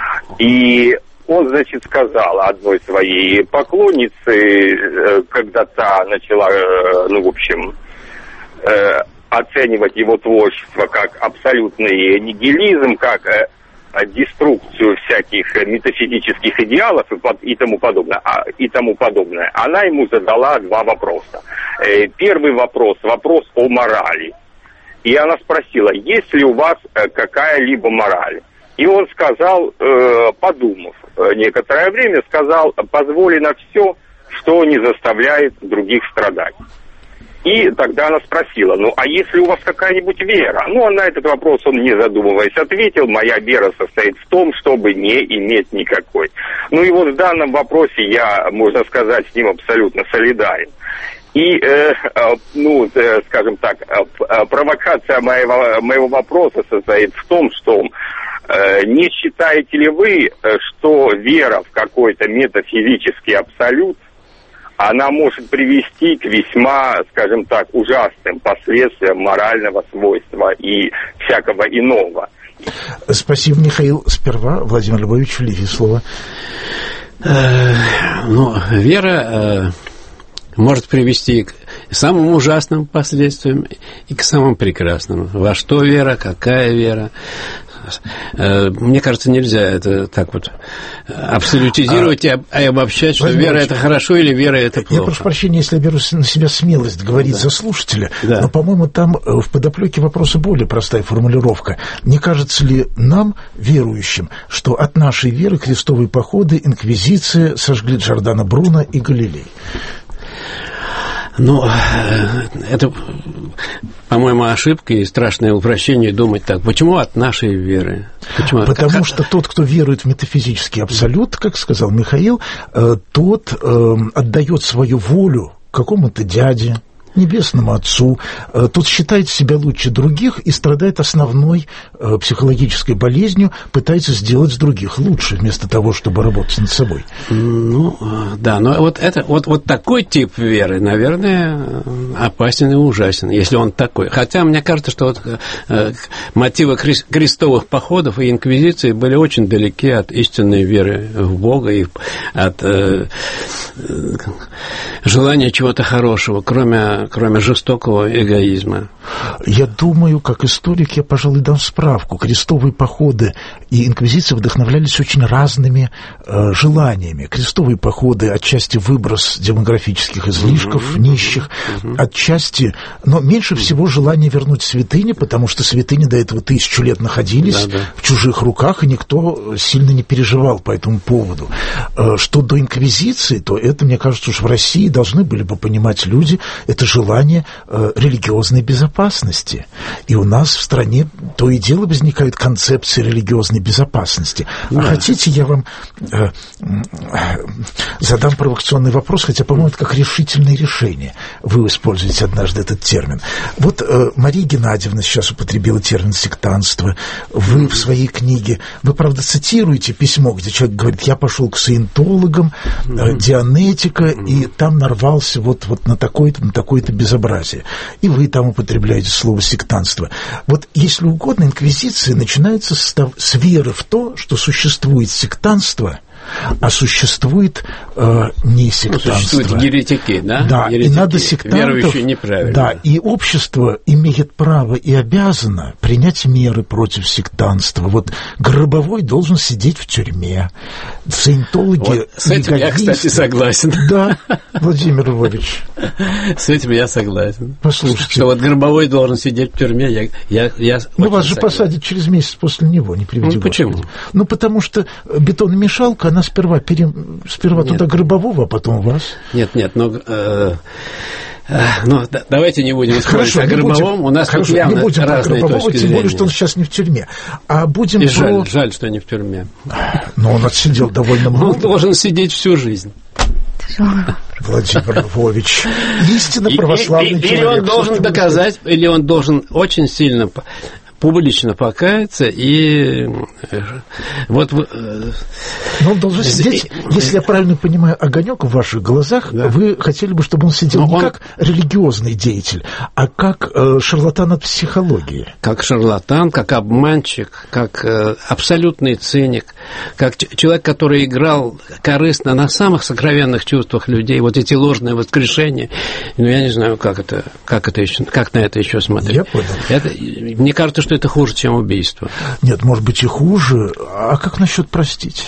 И он, значит, сказал одной своей поклоннице, э, когда та начала, э, ну, в общем... Э, оценивать его творчество как абсолютный нигилизм, как э, деструкцию всяких метафизических идеалов и, под, и, тому подобное, а, и тому подобное, она ему задала два вопроса. Э, первый вопрос, вопрос о морали. И она спросила, есть ли у вас э, какая-либо мораль? И он сказал, э, подумав э, некоторое время, сказал, позволено все, что не заставляет других страдать. И тогда она спросила, ну, а если у вас какая-нибудь вера? Ну, а на этот вопрос он, не задумываясь, ответил, моя вера состоит в том, чтобы не иметь никакой. Ну, и вот в данном вопросе я, можно сказать, с ним абсолютно солидарен. И, э, э, ну, э, скажем так, э, провокация моего, моего вопроса состоит в том, что э, не считаете ли вы, что вера в какой-то метафизический абсолют, она может привести к весьма, скажем так, ужасным последствиям морального свойства и всякого иного. Спасибо, Михаил. Сперва Владимир Львович Леви слово. Ну, вера может привести к самым ужасным последствиям и к самым прекрасным. Во что вера, какая вера. Мне кажется, нельзя это так вот абсолютизировать а, и обобщать, что вера – это хорошо или вера – это плохо. Я прошу прощения, если я беру на себя смелость говорить да. за слушателя, да. но, по-моему, там в подоплеке вопроса более простая формулировка. Не кажется ли нам, верующим, что от нашей веры крестовые походы, инквизиция сожгли Джордано Бруно и Галилей? Ну, это, по-моему, ошибка и страшное упрощение думать так. Почему от нашей веры? Почему? Потому как... что тот, кто верует в метафизический абсолют, как сказал Михаил, тот отдает свою волю какому-то дяде, небесному отцу, тот считает себя лучше других и страдает основной э, психологической болезнью, пытается сделать других лучше, вместо того, чтобы работать над собой. Ну, да, но вот, это, вот, вот такой тип веры, наверное, опасен и ужасен, если он такой. Хотя мне кажется, что вот, э, мотивы крестовых походов и инквизиции были очень далеки от истинной веры в Бога и от э, желания чего-то хорошего, кроме кроме, кроме жестокого эгоизма? Я думаю, как историк, я, пожалуй, дам справку. Крестовые походы и инквизиция вдохновлялись очень разными э, желаниями. Крестовые походы отчасти выброс демографических излишков, mm-hmm. нищих, mm-hmm. отчасти, но меньше всего желание вернуть святыни, потому что святыни до этого тысячу лет находились да, да. в чужих руках, и никто сильно не переживал по этому поводу. Э, что до инквизиции, то это, мне кажется, уж в России должны были бы понимать люди, это желание э, религиозной безопасности. И у нас в стране то и дело возникают концепции религиозной безопасности. Да. А хотите, я вам э, задам провокационный вопрос, хотя, по-моему, это как решительное решение. Вы используете однажды этот термин. Вот э, Мария Геннадьевна сейчас употребила термин «сектантство». Вы в своей книге, вы, правда, цитируете письмо, где человек говорит, я пошел к саентологам, э, дианетика, и там нарвался вот, вот на такое-то, на такое-то безобразие. И вы там употребляете слово «сектантство». Вот, если угодно, инквизиция начинается с, с веры в то, что существует сектантство, а существует э, не сектантство. Ну, существуют еретики, да? Да, еретики, и надо сектантов... Да, и общество имеет право и обязано принять меры против сектантства. Вот Гробовой должен сидеть в тюрьме. Саентологи... Вот с этим я, кстати, согласен. Да, Владимир Львович. С этим я согласен. Послушайте. Что вот Гробовой должен сидеть в тюрьме, я, я, я Ну, вас же посадят через месяц после него, не приведи ну, почему? Ну, потому что бетономешалка, она сперва, пере... сперва туда Гробового, а потом вас. Нет, нет, но... Э... Ну, да, давайте не будем спорить о Гробовом. У нас хорошо, тут явно не будем разные Гробового, точки тем зрения. более, что он сейчас не в тюрьме. А будем И про... жаль, жаль, что не в тюрьме. Но он отсидел довольно много. Он должен сидеть всю жизнь. Владимир Львович, истинно православный и, и, человек. Или он должен доказать, или он должен очень сильно... публично покаяться и вот... Но он должен сидеть, если я правильно понимаю, огонек в ваших глазах, да. Вы хотели бы, чтобы он сидел Но не он... как религиозный деятель, а как э, шарлатан от психологии. Как шарлатан, как обманщик, как э, абсолютный циник, как человек, который играл корыстно на самых сокровенных чувствах людей, вот эти ложные воскрешения. Ну, я не знаю, как это, как это еще, как на это еще смотреть. Я понял. Это, мне кажется, что это хуже, чем убийство. Нет, может быть и хуже. А как насчет простить?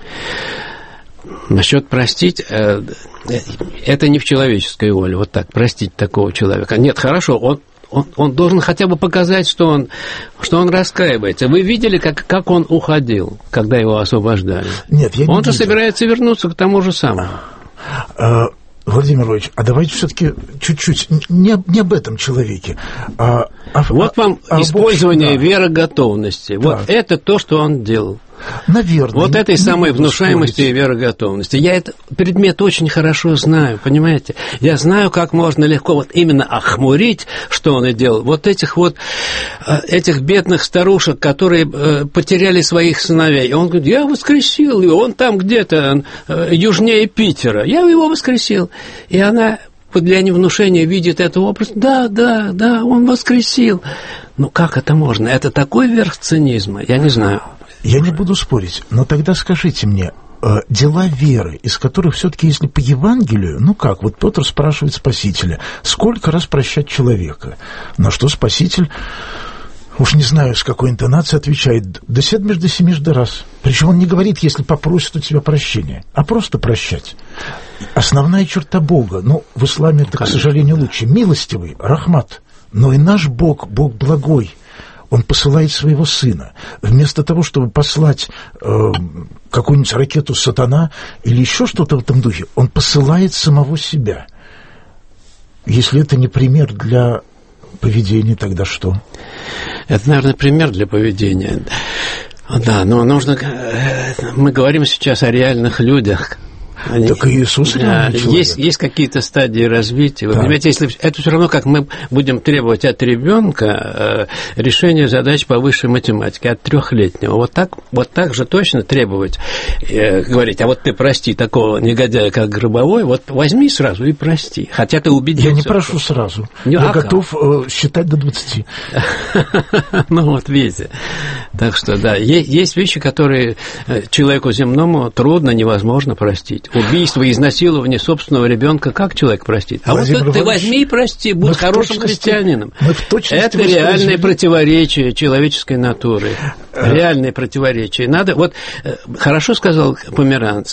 Насчет простить, э, это не в человеческой воле, вот так, простить такого человека. Нет, хорошо, он, он, он должен хотя бы показать, что он, что он раскаивается. Вы видели, как, как он уходил, когда его освобождали? Нет, я не Он же видел. собирается вернуться к тому же самому. А, Владимир Ильич, а давайте все-таки чуть-чуть не, не об этом человеке. А, а, вот вам а, использование да. вероготовности. Да. Вот это то, что он делал. Наверное. Вот этой самой внушаемости спорить. И вероготовности. Я этот предмет очень хорошо знаю, понимаете? Я знаю, как можно легко вот именно охмурить, что он и делал. Вот этих вот, этих бедных старушек, которые потеряли своих сыновей. И он говорит, я воскресил его, он там где-то южнее Питера. Я его воскресил. И она... для невнушения видит этот образ, да, да, да, он воскресил. Ну, как это можно? Это такой верх цинизма, я не знаю. Я не буду спорить, но тогда скажите мне, э, дела веры, из которых все-таки, если по Евангелию, ну как, вот Петр спрашивает Спасителя, сколько раз прощать человека? На что Спаситель, уж не знаю, с какой интонацией отвечает, да седмишь до семижды раз. Причем он не говорит, если попросит у тебя прощения, а просто прощать. Основная черта Бога, ну, в исламе это, к сожалению, лучше, милостивый, рахмат, но и наш Бог, Бог благой. Он посылает своего сына. Вместо того, чтобы послать э, какую-нибудь ракету сатана или еще что-то в этом духе, он посылает самого себя. Если это не пример для поведения, тогда что? Это, наверное, пример для поведения. Да, но нужно... Мы говорим сейчас о реальных людях. Они, так и Иисус да, есть, есть какие-то стадии развития. Вы да. понимаете, если это все равно, как мы будем требовать от ребенка э, решения задач по высшей математике, от трехлетнего. Вот так, вот так же точно требовать, э, говорить, а вот ты прости такого негодяя, как Гробовой, вот возьми сразу и прости. Хотя ты убедился. Я не прошу сразу. Не, Я а готов э, считать до двадцати. Ну вот, видите. Так что, да, есть вещи, которые человеку земному трудно, невозможно простить. убийство, изнасилование собственного ребенка, как человек простит? А Владимир вот ты Иванович, возьми и прости, будь хорошим христианином. Мы в точности Это реальное противоречие человеческой натуры. Реальное противоречие. Надо, вот хорошо сказал Померанц,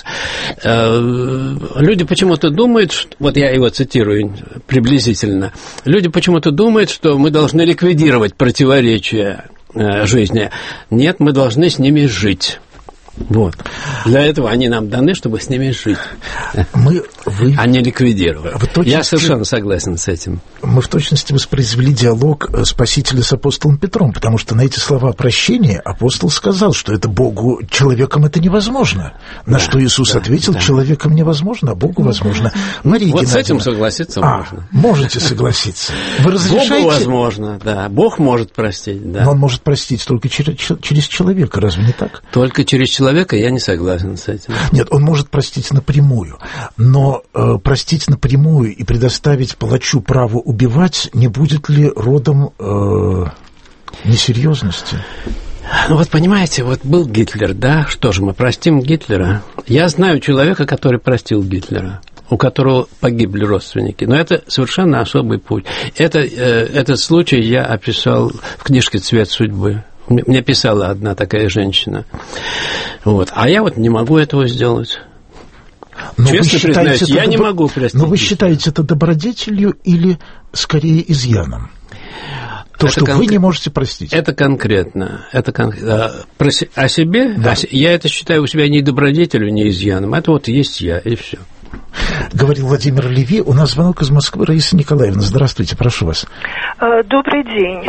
люди почему-то думают, что, вот я его цитирую приблизительно, люди почему-то думают, что мы должны ликвидировать противоречия жизни. Нет, мы должны с ними жить. Вот. Для этого они нам даны, чтобы с ними жить. Мы, вы, а не ликвидировать. Точности, я совершенно согласен с этим. Мы в точности воспроизвели диалог Спасителя с апостолом Петром, потому что на эти слова прощения апостол сказал, что это Богу, человеком это невозможно. На да, что Иисус да, ответил, да. человеком невозможно, а Богу возможно. Мария вот Геннадьевна, с этим согласиться а, можно. Можете согласиться. Вы разрешаете? Богу возможно, да. Бог может простить, да. Но Он может простить только через, через человека, разве не так? Только через человека. Человека я не согласен с этим. Нет, он может простить напрямую, но э, простить напрямую и предоставить палачу право убивать не будет ли родом э, несерьезности? Ну вот понимаете, вот был Гитлер, да, что же мы простим Гитлера? Я знаю человека, который простил Гитлера, у которого погибли родственники. Но это совершенно особый путь. Это, э, этот случай я описал в книжке «Цвет судьбы». Мне писала одна такая женщина. Вот. А я вот не могу этого сделать. Но честно признаюсь, я добро... не могу простить. Но вы считаете это добродетелью или скорее изъяном? То, это что кон... вы не можете простить. Это конкретно. Это кон... Про... О себе? Да. О... Я это считаю у себя ни добродетелью, ни изъяном. Это вот есть я, и все. Говорил Владимир Леви. У нас звонок из Москвы. Раиса Николаевна, здравствуйте, прошу вас. Добрый день.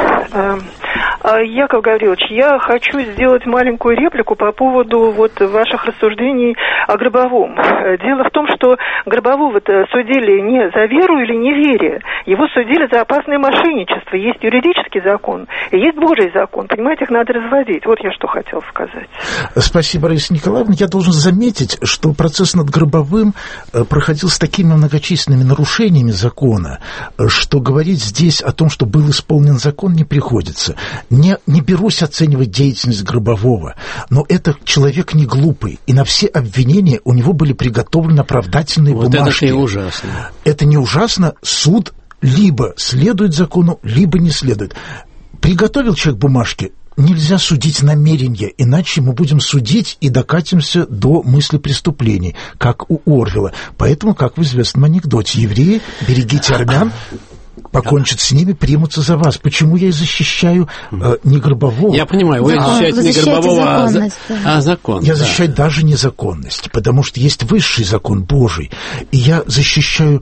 Яков Гаврилович, я хочу сделать маленькую реплику по поводу вот ваших рассуждений о Гробовом. Дело в том, что Гробового-то судили не за веру или неверие, его судили за опасное мошенничество. Есть юридический закон и есть Божий закон. Понимаете, их надо разводить. Вот я что хотел сказать. Спасибо, Раиса Николаевна. Я должен заметить, что процесс над Гробовым проходил с такими многочисленными нарушениями закона, что говорить здесь о том, что был исполнен закон, не приходится. Не, не берусь оценивать деятельность Гробового, но это человек не глупый, и на все обвинения у него были приготовлены оправдательные вот бумажки. Это и ужасно. Это не ужасно. Суд либо следует закону, либо не следует. Приготовил человек бумажки, нельзя судить намерения, иначе мы будем судить и докатимся до мысли преступлений, как у Орвелла. Поэтому, как в известном анекдоте, евреи, берегите армян, покончат с ними, примутся за вас. Почему я и защищаю э, не Гробового? Я понимаю, вы защищаете не Гробового, а, за... а закон. Я да. защищаю даже незаконность, потому что есть высший закон Божий, и я защищаю...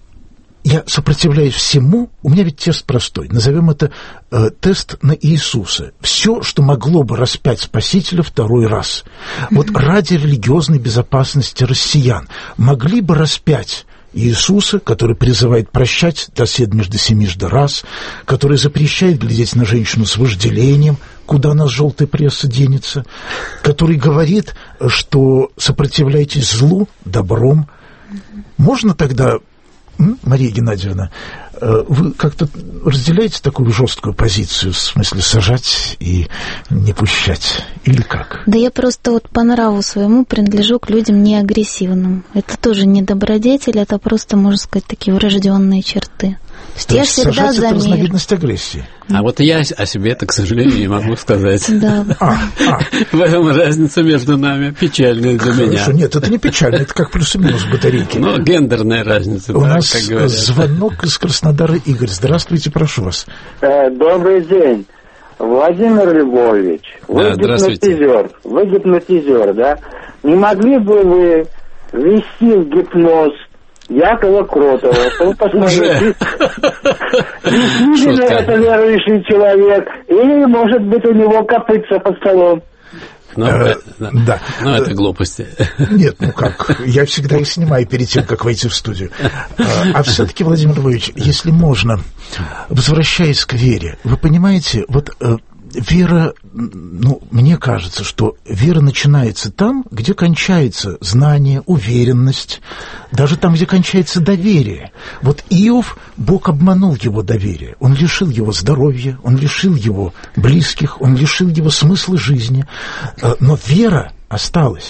Я сопротивляюсь всему, у меня ведь тест простой, назовем это э, тест на Иисуса. Все, что могло бы распять Спасителя второй раз. Вот ради религиозной безопасности россиян могли бы распять Иисуса, который призывает прощать до седмижды семижды раз, который запрещает глядеть на женщину с вожделением, куда нас желтая пресса денется, который говорит, что сопротивляйтесь злу добром. Можно тогда... Мария Геннадьевна, вы как-то разделяете такую жесткую позицию, в смысле сажать и не пущать, или как? Да я просто вот по нраву своему принадлежу к людям неагрессивным. Это тоже не добродетель, это просто, можно сказать, такие врожденные черты. То я есть всегда сажать за это мир. разновидность агрессии. А вот я о себе это, к сожалению, не могу сказать. Да. А, а. В этом разница между нами печальная для меня. Хорошо, нет, это не печально, это как плюс и минус батарейки. Ну, гендерная разница. У да, нас как говорят. звонок из Краснодара. Игорь, здравствуйте, прошу вас. Добрый день. Владимир Львович, вы да, гипнотизер, вы гипнотизер, да? Не могли бы вы ввести в гипноз Якова Кротова? Посмотрите, действительно это верующий человек, или, может быть, у него копытца под столом? Ну, э, да. да. Ну, это глупости. Нет, ну как, я всегда их снимаю перед тем, как войти в студию. А все-таки, Владимир Львович, если можно, возвращаясь к вере, вы понимаете, вот вера, ну, мне кажется, что вера начинается там, где кончается знание, уверенность, даже там, где кончается доверие. Вот Иов, Бог обманул его доверие, он лишил его здоровья, он лишил его близких, он лишил его смысла жизни, но вера осталась.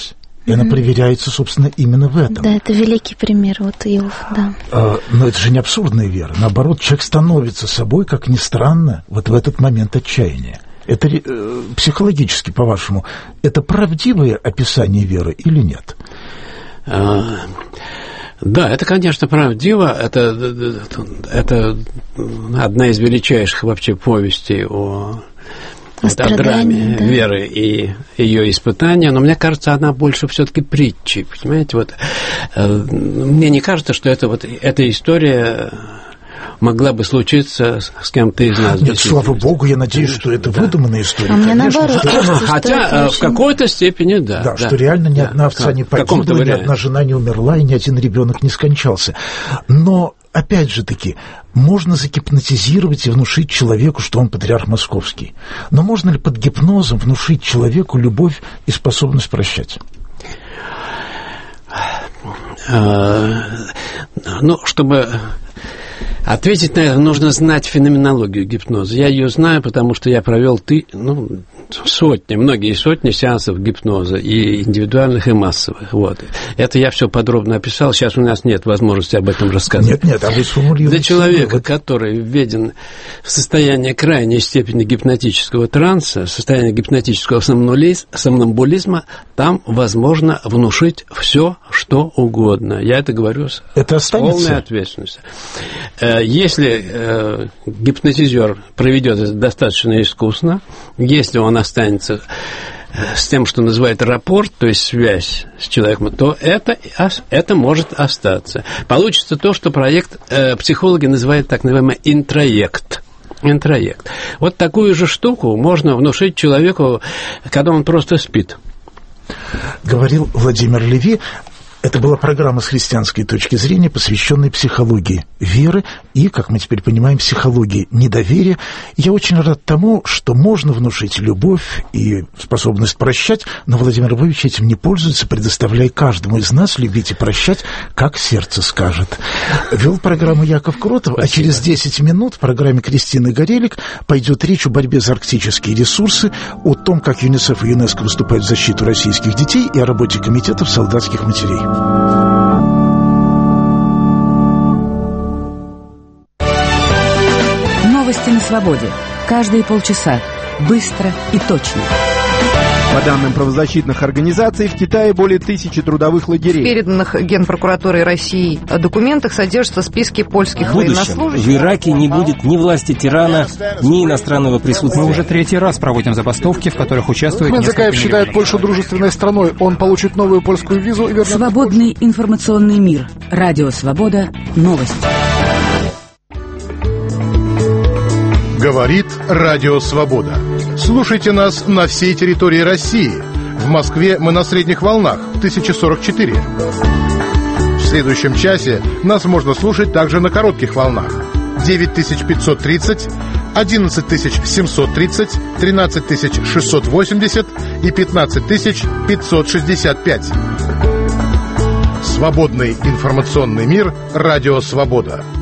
И mm-hmm. она проверяется, собственно, именно в этом. Да, это великий пример вот Иов, да. А, но это же не абсурдная вера. Наоборот, человек становится собой, как ни странно, вот в этот момент отчаяния. Это э, психологически, по-вашему, это правдивое описание веры или нет? А, да, это, конечно, правдиво. Это, это одна из величайших вообще повестей о... о драме, да. веры и ее испытания, но мне кажется, она больше все-таки притчи, понимаете, вот э, мне не кажется, что это вот эта история могла бы случиться с кем-то из нас. Нет, слава богу, я надеюсь, что это да. выдуманная история. А мне наоборот, что... кажется, хотя что в какой-то степени да. Да, да что реально ни да, одна овца да, не погибла, ни одна жена не умерла, и ни один ребенок не скончался. Но опять же таки, можно загипнотизировать и внушить человеку, что он патриарх московский. Но можно ли под гипнозом внушить человеку любовь и способность прощать? Ну, чтобы ответить на это, нужно знать феноменологию гипноза. Я ее знаю, потому что я провел ты, ну, сотни, многие сотни сеансов гипноза, и индивидуальных, и массовых. Вот. Это я все подробно описал. Сейчас у нас нет возможности об этом рассказать. Нет, нет, а вы сформулируете. Для человека, который введен в состояние крайней степени гипнотического транса, состояние гипнотического сомнамбулизма, там возможно внушить все, что угодно. Я это говорю с это полной ответственностью. Если э, гипнотизер проведет это достаточно искусно, если он останется с тем, что называют рапорт, то есть связь с человеком, то это, это может остаться. Получится то, что проект э, психологи называют так называемый интроект. Интроект. Вот такую же штуку можно внушить человеку, когда он просто спит. Говорил Владимир Леви. Это была программа с христианской точки зрения, посвященная психологии веры и, как мы теперь понимаем, психологии недоверия. Я очень рад тому, что можно внушить любовь и способность прощать, но Владимир Львович этим не пользуется, предоставляя каждому из нас любить и прощать, как сердце скажет. Вел программу Яков Кротов, Спасибо. А через десять минут в программе Кристины Горелик пойдет речь о борьбе за арктические ресурсы, о том, как ЮНИСЕФ и ЮНЕСКО выступают в защиту российских детей и о работе комитетов солдатских матерей. Новости на свободе. Каждые полчаса. Быстро и точно. По данным правозащитных организаций, в Китае более тысячи трудовых лагерей. В переданных Генпрокуратурой России документах содержатся списки польских в будущем военнослужащих. В Ираке не будет ни власти тирана, ни иностранного присутствия. Мы уже третий раз проводим забастовки, в которых участвует Ахмед Закаев считает Польшу дружественной страной. Он получит новую польскую визу и вернется. Свободный информационный мир. Радио Свобода. Новости. Говорит Радио Свобода. Слушайте нас на всей территории России. В Москве мы на средних волнах тысяча сорок четыре. В следующем часе нас можно слушать также на коротких волнах девять тысяч пятьсот тридцать, одиннадцать тысяч семьсот тридцать, тринадцать тысяч шестьсот восемьдесят и пятнадцать тысяч пятьсот шестьдесят пять. Свободный информационный мир. Радио Свобода.